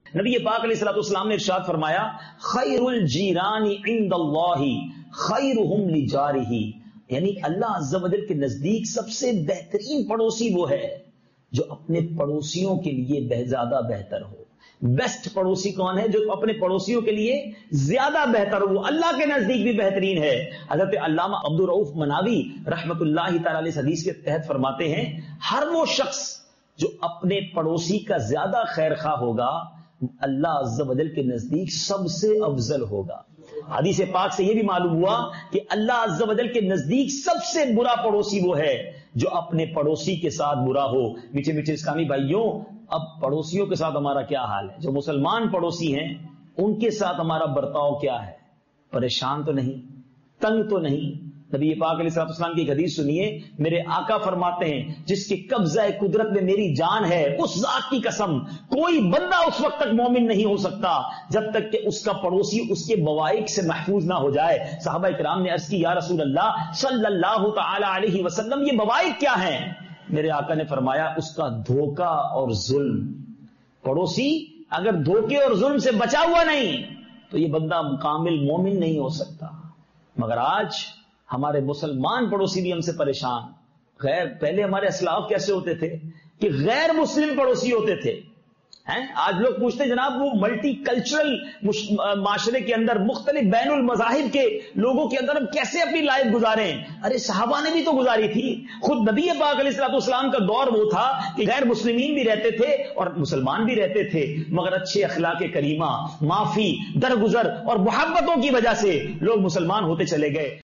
نبی پاک علیہ الصلوۃ والسلام نے ارشاد فرمایا خیر الجیران عند اللہ خیرہم لجارہ، یعنی اللہ عز و جل کے نزدیک سب سے بہترین پڑوسی وہ ہے جو اپنے پڑوسیوں کے لیے زیادہ بہتر ہو۔ بیسٹ پڑوسی کون ہے؟ جو اپنے پڑوسیوں کے لیے زیادہ بہتر ہو، اللہ کے نزدیک بھی بہترین ہے۔ حضرت علامہ عبدالرؤف مناوی رحمت اللہ تعالی علیہ حدیث کے تحت فرماتے ہیں ہر وہ شخص جو اپنے پڑوسی کا زیادہ خیر خواہ ہوگا اللہ عز و جل کے نزدیک سب سے افضل ہوگا۔ حدیث پاک سے یہ بھی معلوم ہوا کہ اللہ عز و جل کے نزدیک سب سے برا پڑوسی وہ ہے جو اپنے پڑوسی کے ساتھ برا ہو۔ میٹھے میٹھے اسلامی بھائیوں، اب پڑوسیوں کے ساتھ ہمارا کیا حال ہے؟ جو مسلمان پڑوسی ہیں ان کے ساتھ ہمارا برتاؤ کیا ہے؟ پریشان تو نہیں، تنگ تو نہیں؟ نبی پاک علیہ الصلوۃ والسلام کی ایک حدیث سنیے، میرے آقا فرماتے ہیں جس کے قبضہ قدرت میں میری جان ہے اس ذات کی قسم کوئی بندہ اس وقت تک مومن نہیں ہو سکتا جب تک کہ اس کا پڑوسی اس کے بوائق سے محفوظ نہ ہو جائے۔ صحابہ کرام نے عرض کی یا رسول اللہ صلی اللہ تعالی علیہ وسلم یہ بوائق کیا ہیں؟ میرے آقا نے فرمایا اس کا دھوکہ اور ظلم۔ پڑوسی اگر دھوکے اور ظلم سے بچا ہوا نہیں تو یہ بندہ کامل مومن نہیں ہو سکتا۔ مگر آج ہمارے مسلمان پڑوسی بھی ہم سے پریشان۔ پہلے ہمارے اسلاف کیسے ہوتے تھے کہ غیر مسلم پڑوسی ہوتے تھے، آج لوگ پوچھتے جناب وہ ملٹی کلچرل معاشرے کے اندر مختلف بین المذاہب کے لوگوں کے اندر ہم کیسے اپنی لائف گزاریں؟ ارے صحابہ نے بھی تو گزاری تھی۔ خود نبی پاک علیہ الصلوۃ والسلام کا دور وہ تھا کہ غیر مسلمین بھی رہتے تھے اور مسلمان بھی رہتے تھے، مگر اچھے اخلاق کریمہ، معافی، درگزر اور محبتوں کی وجہ سے لوگ مسلمان ہوتے چلے گئے۔